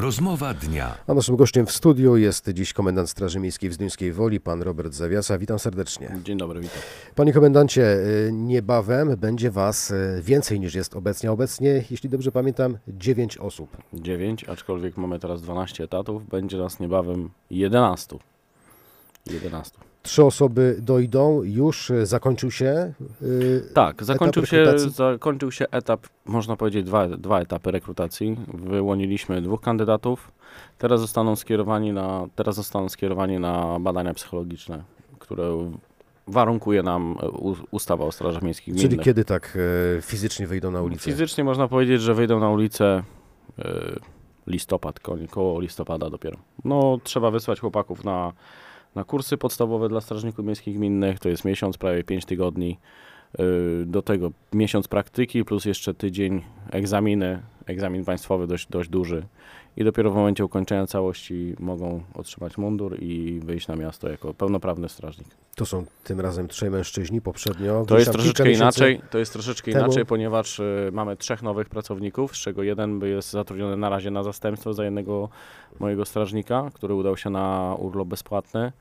Rozmowa dnia. A naszym gościem w studiu jest dziś komendant Straży Miejskiej w Zduńskiej Woli, pan Robert Zawiasa. Witam serdecznie. Dzień dobry, witam. Panie komendancie, niebawem będzie was więcej niż jest obecnie. Obecnie, jeśli dobrze pamiętam, 9 osób. 9, aczkolwiek mamy teraz 12 etatów, będzie nas niebawem 11. 3 osoby dojdą, już zakończył się Tak, zakończył się etap, można powiedzieć dwa etapy rekrutacji. Wyłoniliśmy 2 kandydatów, teraz zostaną skierowani na badania psychologiczne, które warunkuje nam ustawa o strażach miejskich gminnych. Czyli kiedy tak fizycznie wyjdą na ulicę? Fizycznie można powiedzieć, że wyjdą na ulicę listopad, koło listopada dopiero. No, trzeba wysłać chłopaków na kursy podstawowe dla strażników miejskich gminnych, to jest miesiąc, prawie 5 tygodni. Do tego miesiąc praktyki plus jeszcze tydzień egzamin państwowy dość duży. I dopiero w momencie ukończenia całości mogą otrzymać mundur i wyjść na miasto jako pełnoprawny strażnik. To są tym razem 3 mężczyźni, poprzednio. To jest troszeczkę inaczej, ponieważ mamy 3 nowych pracowników, z czego jeden jest zatrudniony na razie na zastępstwo za jednego mojego strażnika, który udał się na urlop bezpłatny.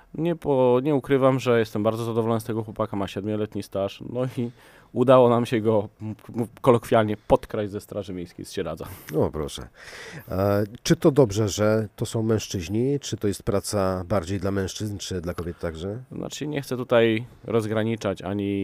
Nie ukrywam, że jestem bardzo zadowolony z tego chłopaka, ma 7-letni staż, no i udało nam się go kolokwialnie podkraść ze Straży Miejskiej z Sieradza. O proszę. Czy to dobrze, że to są mężczyźni? Czy to jest praca bardziej dla mężczyzn, czy dla kobiet także? Znaczy nie chcę tutaj rozgraniczać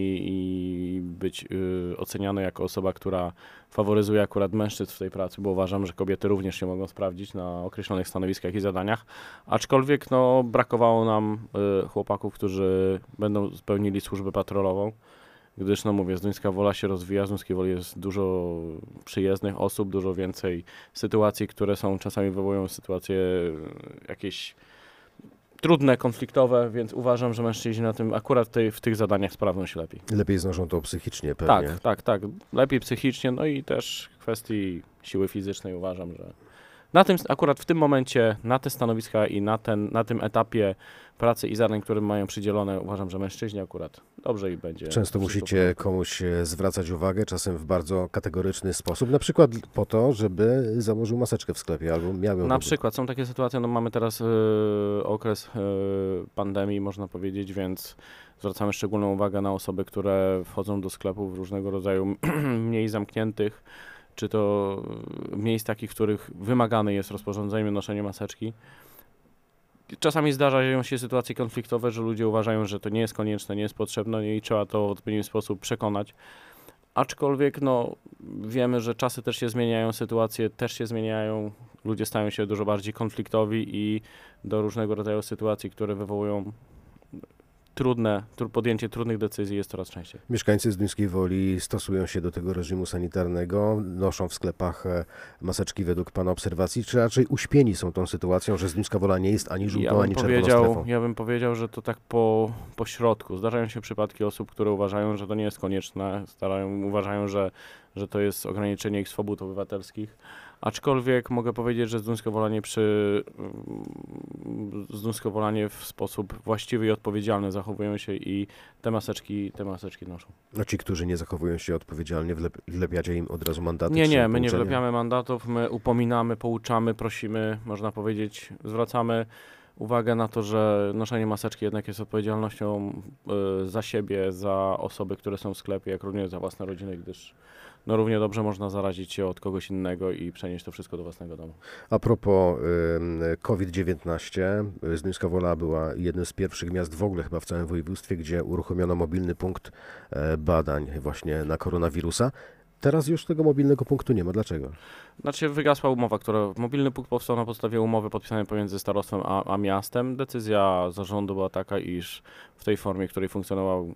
ani być oceniany jako osoba, która faworyzuje akurat mężczyzn w tej pracy, bo uważam, że kobiety również się mogą sprawdzić na określonych stanowiskach i zadaniach. Aczkolwiek brakowało nam chłopaków, którzy będą spełnili służbę patrolową. Gdyż, mówię, Zduńska Wola się rozwija, w Zduńskiej Woli jest dużo przyjezdnych osób, dużo więcej sytuacji, które czasami wywołują sytuacje jakieś trudne, konfliktowe, więc uważam, że mężczyźni akurat w tych zadaniach sprawdzą się lepiej. Lepiej znoszą to psychicznie pewnie. Tak. Lepiej psychicznie, no i też w kwestii siły fizycznej uważam, że akurat w tym momencie, na te stanowiska i na tym etapie pracy i zadań, które mają przydzielone, uważam, że mężczyźni akurat dobrze i będzie. Często musicie komuś zwracać uwagę, czasem w bardzo kategoryczny sposób, na przykład po to, żeby założył maseczkę w sklepie albo miał ją. Na przykład są takie sytuacje, mamy teraz okres pandemii, można powiedzieć, więc zwracamy szczególną uwagę na osoby, które wchodzą do sklepów różnego rodzaju mniej zamkniętych, czy to miejsc takich, w których wymagane jest rozporządzenie noszenie maseczki. Czasami zdarzają się sytuacje konfliktowe, że ludzie uważają, że to nie jest konieczne, nie jest potrzebne i trzeba to w odpowiedni sposób przekonać. Aczkolwiek wiemy, że czasy też się zmieniają, sytuacje też się zmieniają, ludzie stają się dużo bardziej konfliktowi i do różnego rodzaju sytuacji, które wywołują podjęcie trudnych decyzji jest coraz częściej. Mieszkańcy Zduńskiej Woli stosują się do tego reżimu sanitarnego, noszą w sklepach maseczki według pana obserwacji, czy raczej uśpieni są tą sytuacją, że Zduńska Wola nie jest ani żółtą, ani czerwoną strefą? Ja bym powiedział, że to tak po środku. Zdarzają się przypadki osób, które uważają, że to nie jest konieczne, uważają, że to jest ograniczenie ich swobód obywatelskich. Aczkolwiek mogę powiedzieć, że Zduńskowolanie w sposób właściwy i odpowiedzialny zachowują się i te maseczki noszą. A ci, którzy nie zachowują się odpowiedzialnie, wlepiacie im od razu mandaty? Nie, my nie wlepiamy mandatów, my upominamy, pouczamy, prosimy, można powiedzieć, zwracamy uwagę na to, że noszenie maseczki jednak jest odpowiedzialnością za siebie, za osoby, które są w sklepie, jak również za własne rodziny, gdyż równie dobrze można zarazić się od kogoś innego i przenieść to wszystko do własnego domu. A propos COVID-19, Zduńska Wola była jednym z pierwszych miast w ogóle chyba w całym województwie, gdzie uruchomiono mobilny punkt badań właśnie na koronawirusa. Teraz już tego mobilnego punktu nie ma. Dlaczego? Znaczy wygasła umowa, mobilny punkt powstał na podstawie umowy podpisanej pomiędzy starostwem a miastem. Decyzja zarządu była taka, iż w tej formie, w której funkcjonował,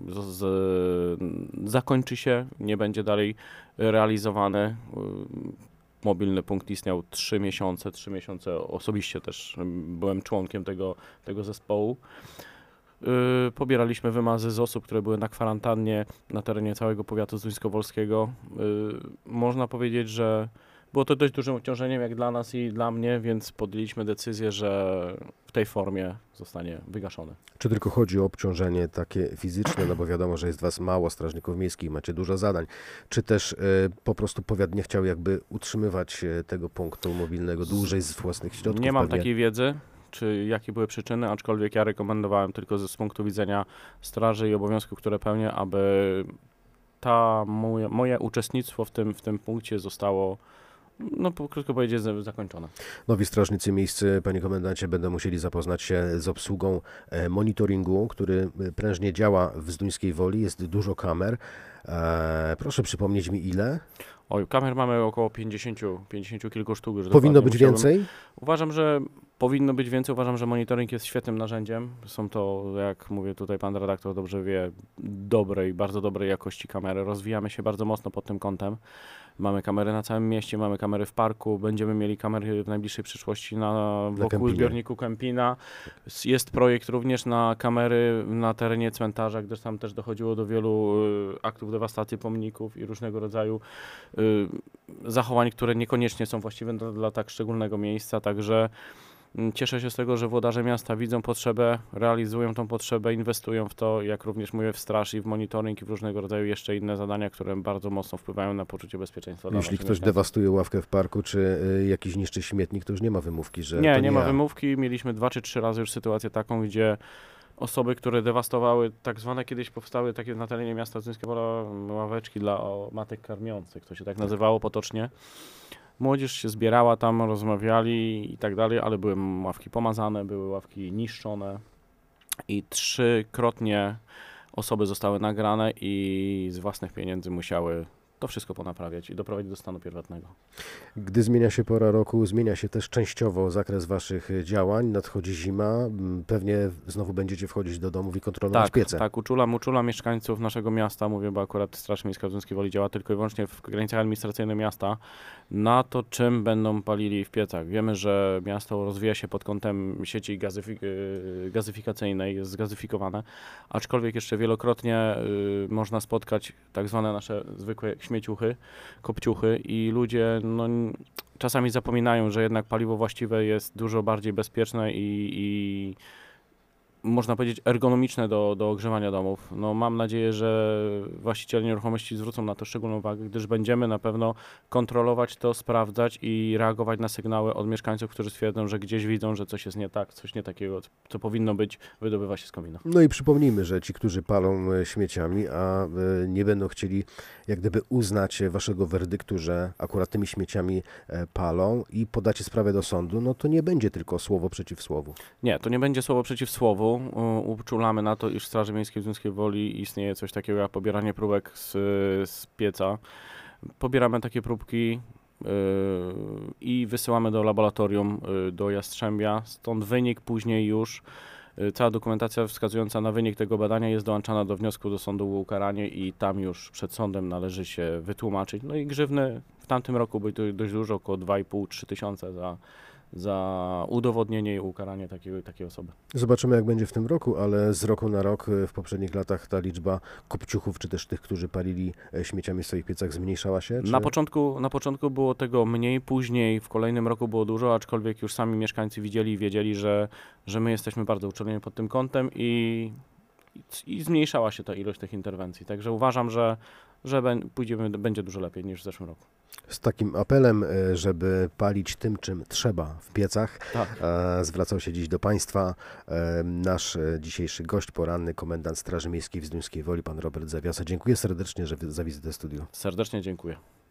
zakończy się, nie będzie dalej realizowany. Mobilny punkt istniał 3 miesiące. 3 miesiące osobiście też byłem członkiem tego zespołu. Pobieraliśmy wymazy z osób, które były na kwarantannie na terenie całego powiatu zduńskowolskiego. Można powiedzieć, że Było to dość dużym obciążeniem jak dla nas i dla mnie, więc podjęliśmy decyzję, że w tej formie zostanie wygaszony. Czy tylko chodzi o obciążenie takie fizyczne, no bo wiadomo, że jest was mało, strażników miejskich, macie dużo zadań, czy też po prostu powiat nie chciał jakby utrzymywać tego punktu mobilnego dłużej z własnych środków? Nie mam pewnie? takiej wiedzy, czy jakie były przyczyny, aczkolwiek ja rekomendowałem tylko z punktu widzenia straży i obowiązków, które pełnię, aby moje uczestnictwo w tym punkcie zostało, no krótko powiedzieć, zakończone. Nowi strażnicy miejscy, panie komendancie, będą musieli zapoznać się z obsługą monitoringu, który prężnie działa w Zduńskiej Woli. Jest dużo kamer. Proszę przypomnieć mi ile? Oj, kamer mamy około 50 kilku sztuk. Już Powinno dokładnie być musiałbym- więcej? Uważam, że powinno być więcej. Uważam, że monitoring jest świetnym narzędziem. Są to, jak mówię tutaj, pan redaktor dobrze wie, bardzo dobrej jakości kamery. Rozwijamy się bardzo mocno pod tym kątem. Mamy kamery na całym mieście, mamy kamery w parku, będziemy mieli kamery w najbliższej przyszłości wokół Kępinie. zbiorniku Kępina. Jest projekt również na kamery na terenie cmentarza, gdyż tam też dochodziło do wielu aktów dewastacji pomników i różnego rodzaju zachowań, które niekoniecznie są właściwe dla tak szczególnego miejsca, także cieszę się z tego, że włodarze miasta widzą potrzebę, realizują tą potrzebę, inwestują w to, jak również mówię, w straż i w monitoring i w różnego rodzaju jeszcze inne zadania, które bardzo mocno wpływają na poczucie bezpieczeństwa dla Jeśli naszych ktoś mieszkańców. dewastuje ławkę w parku, czy jakiś niszczy śmietnik, to już nie ma wymówki, że to Nie ma ja. wymówki. Mieliśmy 2 czy 3 razy już sytuację taką, gdzie osoby, które dewastowały, tak zwane kiedyś powstały takie na terenie miasta Zduńskiego ławeczki dla matek karmiących, to się tak nazywało potocznie. Młodzież się zbierała tam, rozmawiali i tak dalej, ale były ławki pomazane, były ławki niszczone i 3-krotnie osoby zostały nagrane i z własnych pieniędzy musiały to wszystko ponaprawiać i doprowadzić do stanu pierwotnego. Gdy zmienia się pora roku, zmienia się też częściowo zakres waszych działań, nadchodzi zima, pewnie znowu będziecie wchodzić do domów i kontrolować piece. Tak, uczulam mieszkańców naszego miasta, mówię, bo akurat Straż Miejska w Zduńskiej Woli działa tylko i wyłącznie w granicach administracyjnych miasta, na to, czym będą palili w piecach. Wiemy, że miasto rozwija się pod kątem sieci gazyfikacyjnej, jest zgazyfikowane, aczkolwiek jeszcze wielokrotnie można spotkać tak zwane nasze zwykłe śmieciuchy, kopciuchy i ludzie czasami zapominają, że jednak paliwo właściwe jest dużo bardziej bezpieczne i można powiedzieć ergonomiczne do ogrzewania domów. No, mam nadzieję, że właściciele nieruchomości zwrócą na to szczególną uwagę, gdyż będziemy na pewno kontrolować to, sprawdzać i reagować na sygnały od mieszkańców, którzy stwierdzą, że gdzieś widzą, że coś jest nie tak, coś nie takiego, co powinno być, wydobywa się z komina. No i przypomnijmy, że ci, którzy palą śmieciami, a nie będą chcieli jak gdyby uznać waszego werdyktu, że akurat tymi śmieciami palą i podacie sprawę do sądu, no to nie będzie tylko słowo przeciw słowu. Nie, to nie będzie słowo przeciw słowu. Uczulamy na to, iż w Straży Miejskiej w Zduńskiej Woli istnieje coś takiego jak pobieranie próbek z pieca. Pobieramy takie próbki i wysyłamy do laboratorium do Jastrzębia. Stąd wynik później już, cała dokumentacja wskazująca na wynik tego badania jest dołączana do wniosku do sądu o ukaranie i tam już przed sądem należy się wytłumaczyć. No i grzywny w tamtym roku były dość dużo, około 2,5–3 tysiące za udowodnienie i ukaranie takiej osoby. Zobaczymy, jak będzie w tym roku, ale z roku na rok w poprzednich latach ta liczba kopciuchów, czy też tych, którzy palili śmieciami w swoich piecach, zmniejszała się? Czy... Na początku było tego mniej, później w kolejnym roku było dużo, aczkolwiek już sami mieszkańcy widzieli i wiedzieli, że my jesteśmy bardzo uczuleni pod tym kątem i zmniejszała się ta ilość tych interwencji. Także uważam, że będzie dużo lepiej niż w zeszłym roku. Z takim apelem, żeby palić tym, czym trzeba w piecach, Tak. zwracał się dziś do Państwa nasz dzisiejszy gość poranny, komendant Straży Miejskiej w Zduńskiej Woli, pan Robert Zawiasa. Dziękuję serdecznie za wizytę w studiu. Serdecznie dziękuję.